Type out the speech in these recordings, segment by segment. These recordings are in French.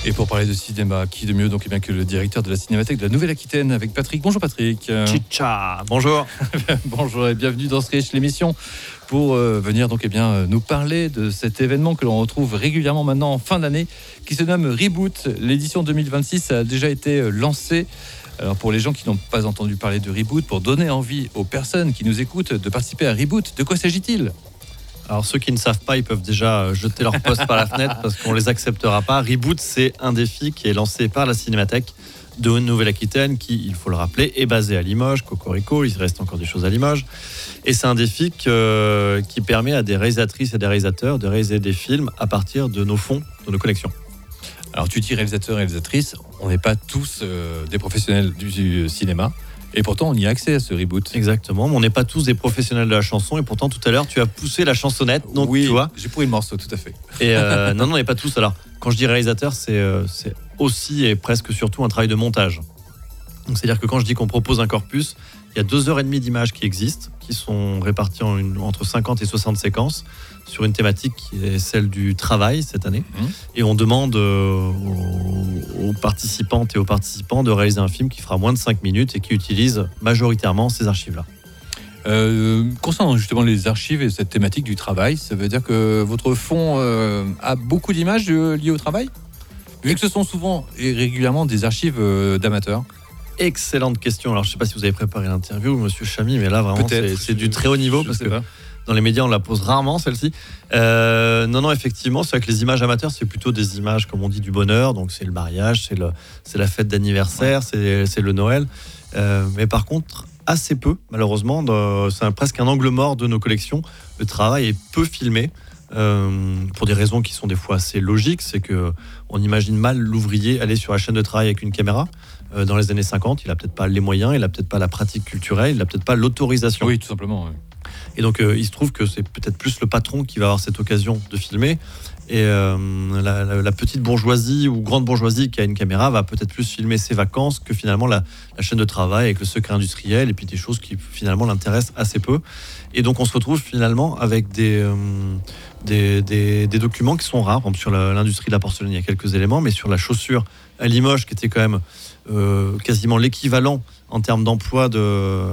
Et pour parler de cinéma, qui de mieux donc, que le directeur de la Cinémathèque de la Nouvelle-Aquitaine avec Patrick. Bonjour Patrick. Chicha, bonjour. Bonjour et bienvenue dans Sketch, l'émission pour venir donc nous parler de cet événement que l'on retrouve régulièrement maintenant en fin d'année qui se nomme Reboot. L'édition 2026 a déjà été lancée. Alors pour les gens qui n'ont pas entendu parler de Reboot, pour donner envie aux personnes qui nous écoutent de participer à Reboot, de quoi s'agit-il ? Alors ceux qui ne savent pas, ils peuvent déjà jeter leur poste par la fenêtre parce qu'on les acceptera pas. Reboot, c'est un défi qui est lancé par la Cinémathèque de Nouvelle-Aquitaine qui, il faut le rappeler, est basé à Limoges, Cocorico, il reste encore des choses à Limoges. Et c'est un défi qui permet à des réalisatrices et des réalisateurs de réaliser des films à partir de nos fonds, de nos collections. Alors tu dis réalisateurs et réalisatrices, on n'est pas tous des professionnels du cinéma. Et pourtant, on y a accès à ce reboot. Exactement, mais on n'est pas tous des professionnels de la chanson. Et pourtant, tout à l'heure, tu as poussé la chansonnette. Donc, oui, tu vois. J'ai pourri le morceau, tout à fait. Et non, on n'est pas tous. Alors, quand je dis réalisateur, c'est aussi et presque surtout un travail de montage. Donc, c'est-à-dire que quand je dis qu'on propose un corpus, il y a 2h30 d'images qui existent, qui sont réparties entre 50 et 60 séquences sur une thématique qui est celle du travail cette année. Et on demande aux participantes et aux participants de réaliser un film qui fera moins de 5 minutes et qui utilise majoritairement ces archives-là. Concernant justement les archives et cette thématique du travail, ça veut dire que votre fonds a beaucoup d'images liées au travail ? Vu que ce sont souvent et régulièrement des archives d'amateurs. Excellente question. Alors, je ne sais pas si vous avez préparé l'interview, monsieur Chamy, mais là, vraiment, c'est du très haut niveau parce que dans les médias, on la pose rarement, celle-ci. Non, effectivement, c'est vrai que les images amateurs, c'est plutôt des images, comme on dit, du bonheur. Donc, c'est le mariage, c'est la fête d'anniversaire, c'est le Noël. Mais par contre, assez peu, malheureusement, c'est presque un angle mort de nos collections. Le travail est peu filmé. Pour des raisons qui sont des fois assez logiques, c'est qu'on imagine mal l'ouvrier aller sur la chaîne de travail avec une caméra. Dans les années 50, il n'a peut-être pas les moyens, il n'a peut-être pas la pratique culturelle, il n'a peut-être pas l'autorisation. Oui, tout simplement. Oui. Et donc, il se trouve que c'est peut-être plus le patron qui va avoir cette occasion de filmer. Et la petite bourgeoisie ou grande bourgeoisie qui a une caméra va peut-être plus filmer ses vacances que finalement la chaîne de travail avec le secret industriel et puis des choses qui finalement l'intéressent assez peu. Et donc, on se retrouve finalement avec des documents qui sont rares. Par exemple, sur l'industrie de la porcelaine, il y a quelques éléments, mais sur la chaussure à Limoges, qui était quand même quasiment l'équivalent en termes d'emploi de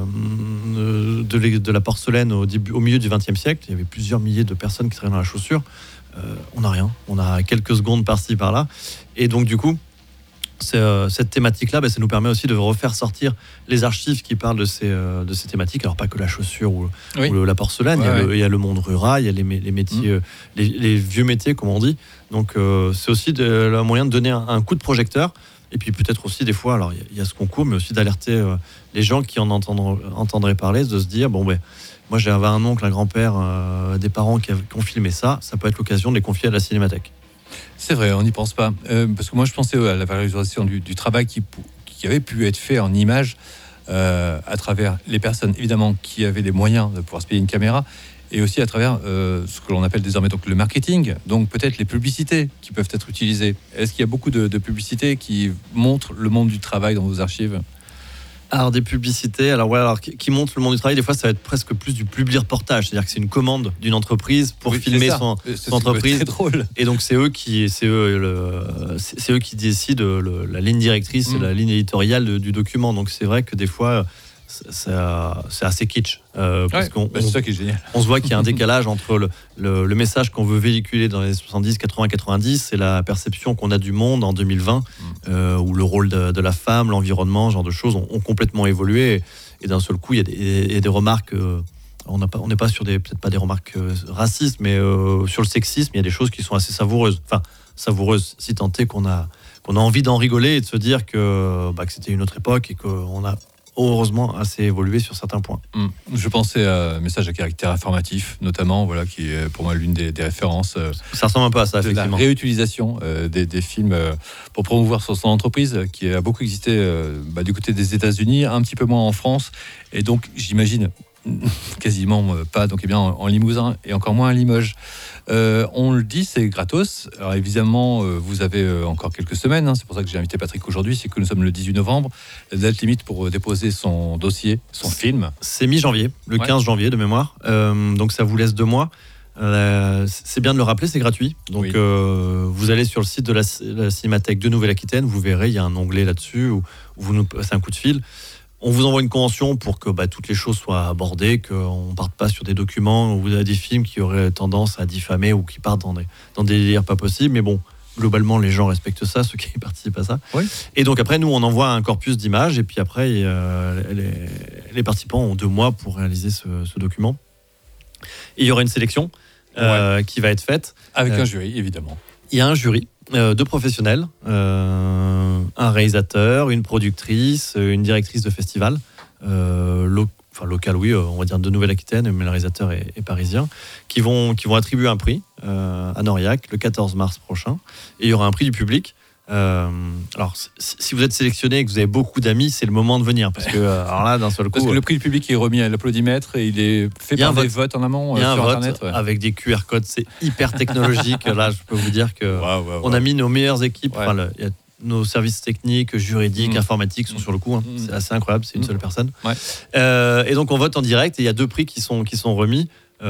la porcelaine au milieu du XXe siècle. Il y avait plusieurs milliers de personnes qui travaillaient dans la chaussure. On n'a rien. On a quelques secondes par-ci, par-là. Et donc, du coup, cette thématique-là, ça nous permet aussi de refaire sortir les archives qui parlent de ces thématiques. Alors, pas que la chaussure ou la porcelaine. Il y a le monde rural, il y a les métiers, les vieux métiers, comme on dit. Donc, c'est aussi le moyen de donner un coup de projecteur. Et puis peut-être aussi des fois, alors il y a ce concours, mais aussi d'alerter les gens qui en entendraient parler, de se dire, moi j'avais un oncle, un grand-père, des parents qui ont filmé ça peut être l'occasion de les confier à la Cinémathèque. C'est vrai, on n'y pense pas. Parce que moi je pensais à la valorisation du travail qui avait pu être fait en images à travers les personnes, évidemment, qui avaient les moyens de pouvoir se payer une caméra, et aussi à travers ce que l'on appelle désormais donc le marketing, donc peut-être les publicités qui peuvent être utilisées. Est-ce qu'il y a beaucoup de publicités qui montrent le monde du travail dans vos archives ? Alors des publicités, qui montrent le monde du travail, des fois ça va être presque plus du publi-reportage, c'est-à-dire que c'est une commande d'une entreprise pour filmer son entreprise. C'est drôle. Et donc c'est eux qui décident la ligne directrice, la ligne éditoriale du document. Donc c'est vrai que des fois c'est assez kitsch. Parce c'est ça qui est génial. On se voit qu'il y a un décalage entre le message qu'on veut véhiculer dans les années 70, 80, 90 et la perception qu'on a du monde en 2020, où le rôle de la femme, l'environnement, ce genre de choses ont complètement évolué. Et d'un seul coup, il y a des remarques. On n'est pas sur peut-être pas des remarques racistes, mais sur le sexisme, il y a des choses qui sont assez savoureuses. Enfin, savoureuses, si tant est qu'on a envie d'en rigoler et de se dire que c'était une autre époque et qu'on a heureusement assez évolué sur certains points. Je pensais à un message à caractère informatif, notamment, qui est pour moi l'une des références. Ça ressemble un peu à ça, effectivement. La réutilisation des films pour promouvoir son entreprise, qui a beaucoup existé du côté des États-Unis, un petit peu moins en France, et donc j'imagine quasiment pas en Limousin et encore moins à Limoges. On le dit, c'est gratos. Alors évidemment, vous avez encore quelques semaines, c'est pour ça que j'ai invité Patrick aujourd'hui, c'est que nous sommes le 18 novembre, la date limite pour déposer son dossier, son film. C'est mi-janvier, le 15 janvier de mémoire, donc ça vous laisse 2 mois. C'est bien de le rappeler, c'est gratuit. Donc, Oui. vous allez sur le site de la Cinémathèque de Nouvelle-Aquitaine, vous verrez, il y a un onglet là-dessus où vous nous passez un coup de fil. On vous envoie une convention pour que toutes les choses soient abordées, qu'on ne parte pas sur des documents où vous avez des films qui auraient tendance à diffamer ou qui partent dans des délires pas possibles. Mais bon, globalement, les gens respectent ça, ceux qui participent à ça. Oui. Et donc après, nous, on envoie un corpus d'images et puis après, les participants ont 2 mois pour réaliser ce document. Et il y aura une sélection qui va être faite. Avec un jury, évidemment. Il y a un jury de professionnels, un réalisateur, une productrice, une directrice de festival, local, oui, on va dire de Nouvelle-Aquitaine, mais le réalisateur est parisien, qui vont attribuer un prix à Noriac le 14 mars prochain. Et il y aura un prix du public. Alors, si vous êtes sélectionné et que vous avez beaucoup d'amis, c'est le moment de venir. Parce que, alors là, d'un seul coup. Parce que le prix du public est remis à l'applaudimètre et il est fait par des votes en amont il y a sur un Internet. vote avec des QR codes. C'est hyper technologique. Là, je peux vous dire que on a mis nos meilleures équipes. Ouais. Enfin, il y a nos services techniques, juridiques, informatiques sont sur le coup. C'est assez incroyable. C'est une seule personne. Ouais. Et donc, on vote en direct et il y a 2 prix qui sont remis.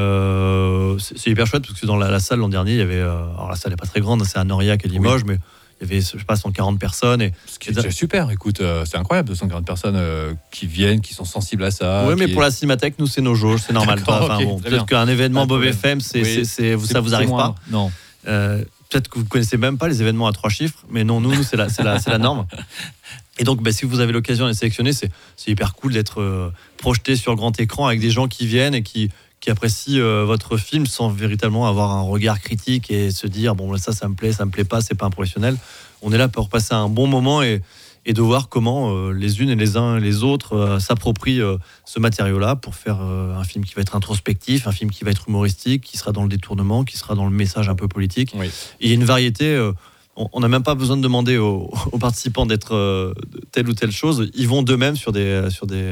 C'est hyper chouette parce que dans la salle l'an dernier, il y avait. Alors, la salle n'est pas très grande, c'est à Noriac et Limoges, mais il y avait, je sais pas, 140 personnes. Ce qui est déjà super, écoute, c'est incroyable, 240 personnes qui viennent, qui sont sensibles à ça. Oui, mais pour la Cinémathèque, nous, c'est nos jauges, c'est normal. Peut-être qu'un événement Bob FM, ça vous arrive pas. Non. Peut-être que vous ne connaissez même pas les événements à 3 chiffres, mais non, nous c'est la norme. Et donc, si vous avez l'occasion de les sélectionner, c'est hyper cool d'être projeté sur grand écran avec des gens qui viennent et qui apprécient votre film sans véritablement avoir un regard critique et se dire bon, ça me plaît pas, c'est pas un professionnel. On est là pour passer un bon moment et de voir comment les unes et les uns et les autres s'approprient ce matériau-là pour faire un film qui va être introspectif, un film qui va être humoristique, qui sera dans le détournement, qui sera dans le message un peu politique. Oui. Et il y a une variété. On n'a même pas besoin de demander aux participants d'être telle ou telle chose. Ils vont d'eux-mêmes sur des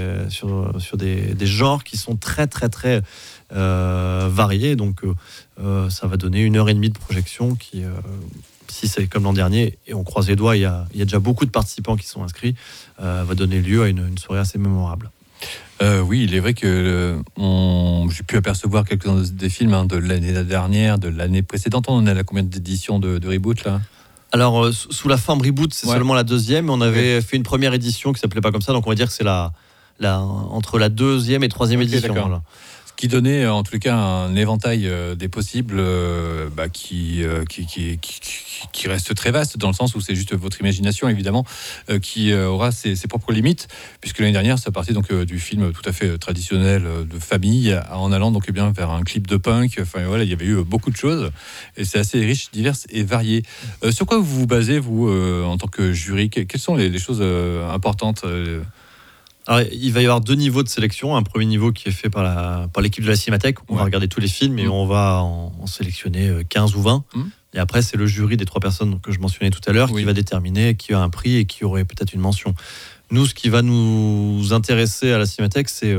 genres qui sont très très très variés. Donc ça va donner 1h30 de projection qui, si c'est comme l'an dernier, et on croise les doigts, il y a déjà beaucoup de participants qui sont inscrits, va donner lieu à une soirée assez mémorable. Oui, il est vrai que j'ai pu apercevoir quelques-uns des films de l'année dernière, de l'année précédente. On en est à combien d'éditions de Reboot là ? Alors, sous la forme Reboot, c'est seulement la 2e. On avait fait une première édition qui s'appelait pas comme ça, donc on va dire que c'est entre la 2e et 3e édition. Voilà. Ce qui donnait en tous les cas un éventail des possibles qui reste très vaste dans le sens où c'est juste votre imagination évidemment qui aura ses propres limites, puisque l'année dernière ça partait donc du film tout à fait traditionnel de famille en allant donc bien vers un clip de punk. Enfin voilà, il y avait eu beaucoup de choses et c'est assez riche, divers et varié. Sur quoi vous vous basez vous en tant que jury? Quelles sont les choses importantes? Alors, il va y avoir 2 niveaux de sélection. Un premier niveau qui est fait par l'équipe de la Cinémathèque. On va regarder tous les films et on va en sélectionner 15 ou 20. Et après, c'est le jury des 3 personnes que je mentionnais tout à l'heure qui va déterminer qui a un prix et qui aurait peut-être une mention. Nous, ce qui va nous intéresser à la Cinémathèque, c'est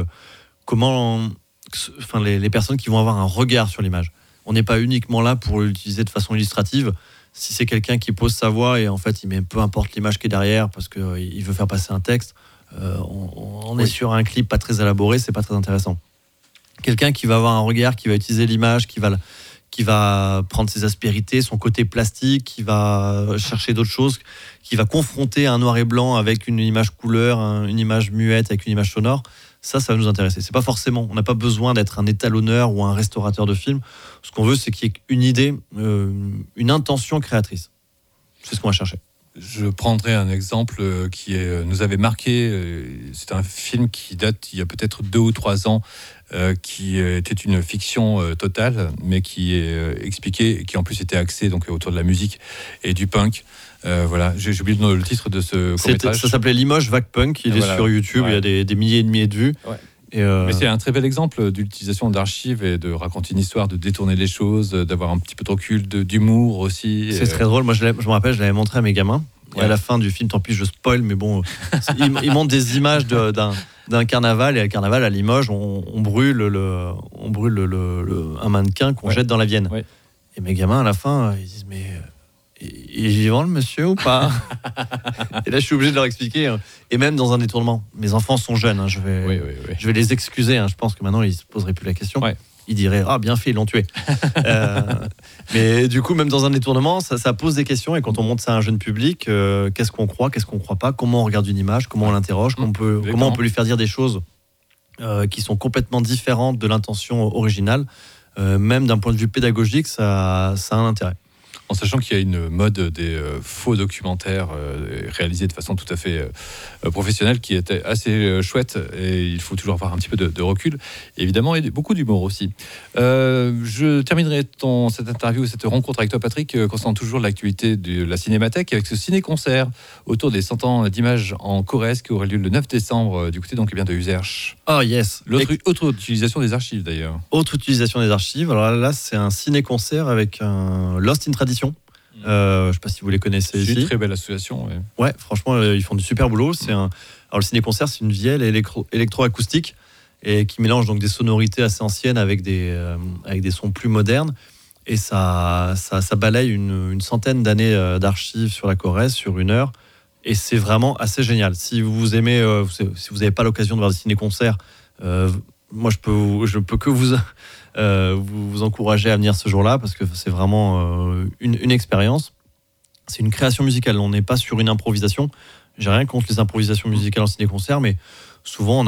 les personnes qui vont avoir un regard sur l'image. On n'est pas uniquement là pour l'utiliser de façon illustrative. Si c'est quelqu'un qui pose sa voix et en fait, il met peu importe l'image qui est derrière parce qu'il veut faire passer un texte, on est sur un clip pas très élaboré, c'est pas très intéressant. Quelqu'un qui va avoir un regard, qui va utiliser l'image, qui va prendre ses aspérités, son côté plastique, qui va chercher d'autres choses, qui va confronter un noir et blanc avec une image couleur, une image muette avec une image sonore, ça va nous intéresser. C'est pas forcément, on n'a pas besoin d'être un étalonneur ou un restaurateur de films. Ce qu'on veut, c'est qu'il y ait une idée, une intention créatrice. C'est ce qu'on va chercher. Je prendrai un exemple qui nous avait marqué. C'est un film qui date il y a peut-être 2 ou 3 ans, qui était une fiction totale, mais qui est expliquée, qui en plus était axé donc autour de la musique et du punk. Voilà, j'ai oublié le titre de ce court-métrage. Ça s'appelait Limoges Vague Punk. Il est sur YouTube. Il y a des milliers et demi de vues. Ouais. Mais c'est un très bel exemple d'utilisation d'archives et de raconter une histoire, de détourner les choses, d'avoir un petit peu de recul, d'humour aussi. C'est très drôle. Moi, je me rappelle, je l'avais montré à mes gamins. Et à la fin du film, tant pis, je spoil, mais bon, ils montrent des images d'un carnaval. Et à le carnaval, à Limoges, on brûle un mannequin qu'on jette dans la Vienne. Ouais. Et mes gamins, à la fin, ils disent mais il est vivant le monsieur ou pas? Et là, je suis obligé de leur expliquer. Et même dans un détournement, mes enfants sont jeunes. Je vais les excuser. Je pense que maintenant, ils ne se poseraient plus la question. Ouais. il dirait bien fait, ils l'ont tué. Mais du coup, même dans un détournement, ça pose des questions. Et quand on montre ça à un jeune public, qu'est-ce qu'on croit pas, comment on regarde une image, comment on l'interroge, comment on peut lui faire dire des choses qui sont complètement différentes de l'intention originale. Même d'un point de vue pédagogique, ça a un intérêt. En sachant qu'il y a une mode des faux documentaires réalisés de façon tout à fait professionnelle qui était assez chouette, et il faut toujours avoir un petit peu de recul, évidemment, et beaucoup d'humour aussi. Je terminerai cette interview, cette rencontre avec toi, Patrick, concernant toujours l'actualité de la Cinémathèque, avec ce ciné-concert autour des 100 ans d'images en Corrèze qui aurait lieu le 9 décembre du côté donc, de Uzerche. Oh yes. Autre utilisation des archives d'ailleurs. Autre utilisation des archives. Alors là, c'est un ciné-concert avec un Lost in Tradition. Je ne sais pas si vous les connaissez ici. C'est une très belle association. Ouais, franchement, ils font du super boulot. Alors, le ciné-concert, c'est une vieille électroacoustique et qui mélange donc des sonorités assez anciennes avec des sons plus modernes. Et ça balaye une centaine d'années d'archives sur la Corrèze, sur 1 heure. Et c'est vraiment assez génial. Si vous aimez, si vous n'avez pas l'occasion de voir des ciné-concerts, moi, je peux que vous encourager à venir ce jour-là, parce que c'est vraiment une expérience. C'est une création musicale, on n'est pas sur une improvisation. J'ai rien contre les improvisations musicales en ciné-concert, mais souvent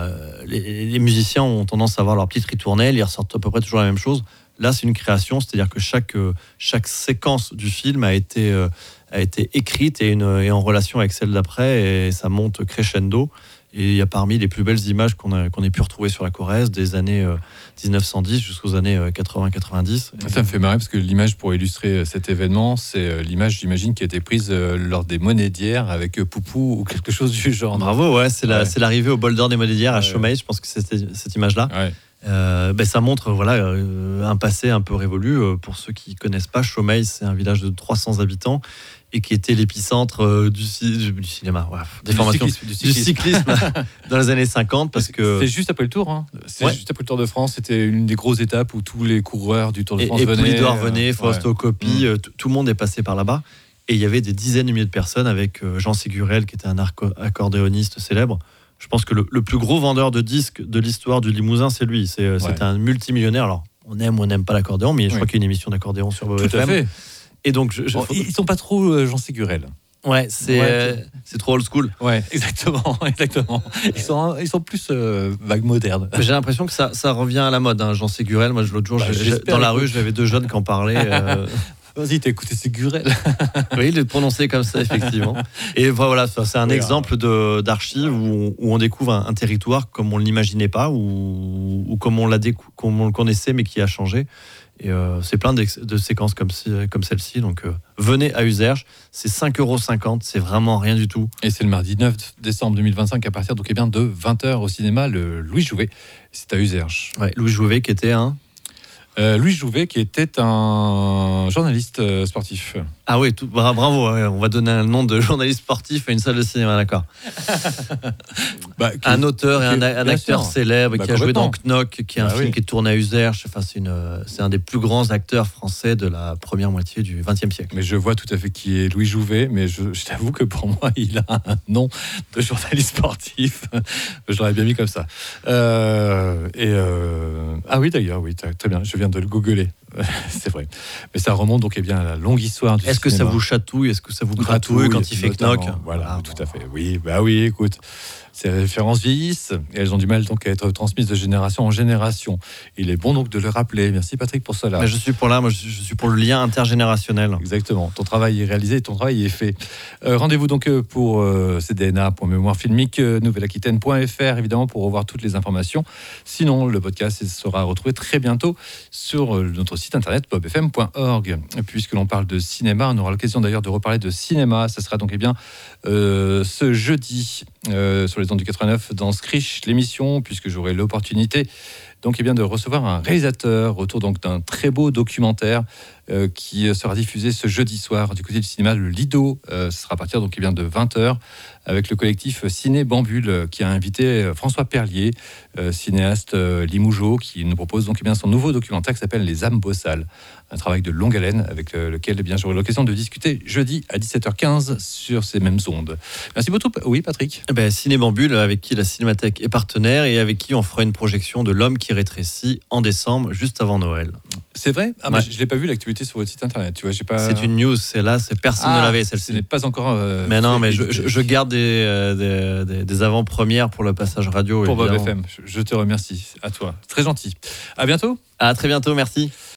les musiciens ont tendance à avoir leur petite ritournelle, ils ressortent à peu près toujours la même chose. Là, c'est une création, c'est-à-dire que chaque séquence du film a été écrite et en relation avec celle d'après, et ça monte crescendo. Et il y a parmi les plus belles images qu'on ait pu retrouver sur la Corrèze des années 1910 jusqu'aux années 80-90. Ça me fait marrer parce que l'image pour illustrer cet événement, c'est l'image, j'imagine, qui a été prise lors des monnaies d'hier avec Poupou ou quelque chose du genre. Bravo, ouais, c'est l'arrivée au bol d'or des monnaies d'hier à Chaumeil, je pense que c'était cette image-là. Ouais. Ça montre un passé un peu révolu. Pour ceux qui ne connaissent pas, Chaumeil, c'est un village de 300 habitants et qui était l'épicentre du cinéma, du cyclisme dans les années 50. Parce que c'est juste après le Tour. Juste après le Tour de France, c'était une des grosses étapes où tous les coureurs du Tour de France venaient. Et Poulidor venait, Fausto Coppi, tout le monde est passé par là-bas. Et il y avait des dizaines de milliers de personnes avec Jean Ségurel, qui était un accordéoniste célèbre. Je pense que le plus gros vendeur de disques de l'histoire du Limousin, c'est lui. C'est un multimillionnaire. Alors, on aime ou on n'aime pas l'accordéon, mais je crois qu'il y a une émission d'accordéon sur BFM. Tout à fait. Et donc, ils sont pas trop Jean Ségurel. Ouais, c'est trop old school. Ouais, exactement. Ils sont plus vagues modernes. J'ai l'impression que ça revient à la mode, Jean Ségurel. Moi, l'autre jour, dans la rue, j'avais 2 jeunes qui en parlaient. Vas-y, t'as écouté Ségurel. Oui, il est prononcé comme ça, effectivement. Et voilà, c'est un exemple d'archives où on découvre un territoire comme on ne l'imaginait pas, ou comme on le connaissait, mais qui a changé. Et c'est plein de séquences comme celle-ci. Donc venez à Uzerche, c'est 5,50 €, c'est vraiment rien du tout. Et c'est le mardi 9 décembre 2025 à partir de 20h au cinéma, le Louis Jouvet. C'est à Uzerche. Ouais, Louis Jouvet qui était Louis Jouvet qui était un journaliste sportif. Ah oui, bravo, on va donner un nom de journaliste sportif à une salle de cinéma, d'accord. Un auteur et un acteur célèbre qui a joué dans Knock, qui est un film qui est tourné à Uzerche. Enfin, c'est un des plus grands acteurs français de la première moitié du XXe siècle. Mais je vois tout à fait qui est Louis Jouvet, mais je t'avoue que pour moi, il a un nom de journaliste sportif. Je l'aurais bien mis comme ça. Ah oui, d'ailleurs, oui, très bien, je viens de le googler. C'est vrai. Mais ça remonte donc à la longue histoire du cinéma. Est-ce que ça vous chatouille? Est-ce que ça vous gratouille quand il fait Knock? Voilà, tout à fait. Oui, écoute. Ces références vieillissent et elles ont du mal donc à être transmises de génération en génération. Il est bon donc de le rappeler. Merci Patrick pour cela. Mais je suis pour le lien intergénérationnel. Exactement. Ton travail est réalisé, ton travail est fait. Rendez-vous donc pour CDNA, pour Mémoire Filmique, nouvelle-aquitaine.fr évidemment pour revoir toutes les informations. Sinon, le podcast sera retrouvé très bientôt sur notre site internet bobfm.org. Puisque l'on parle de cinéma, on aura l'occasion d'ailleurs de reparler de cinéma. Ça sera donc ce jeudi sur les ondes du 89 dans Scrich, l'émission, puisque j'aurai l'opportunité donc de recevoir un réalisateur autour donc d'un très beau documentaire qui sera diffusé ce jeudi soir du côté du cinéma le Lido. Ce sera à partir donc de 20h avec le collectif Ciné Bambule qui a invité François Perlier, cinéaste limougeaud, qui nous propose donc son nouveau documentaire qui s'appelle Les âmes bossales, un travail de longue haleine avec lequel j'aurai l'occasion de discuter jeudi à 17h15 sur ces mêmes ondes. Merci beaucoup. Oui, Patrick. Ciné Bambule, avec qui la Cinémathèque est partenaire et avec qui on fera une projection de L'homme qui qui rétrécit en décembre, juste avant Noël. C'est vrai? Mais je ne l'ai pas vu l'actualité sur votre site internet. Tu vois, j'ai pas... C'est une news, personne ne l'avait, celle-ci. Ce n'est pas encore. Mais non, mais je garde des avant-premières pour le passage radio. Pour Bob FM. Je te remercie. À toi. Très gentil. À bientôt. À très bientôt, merci.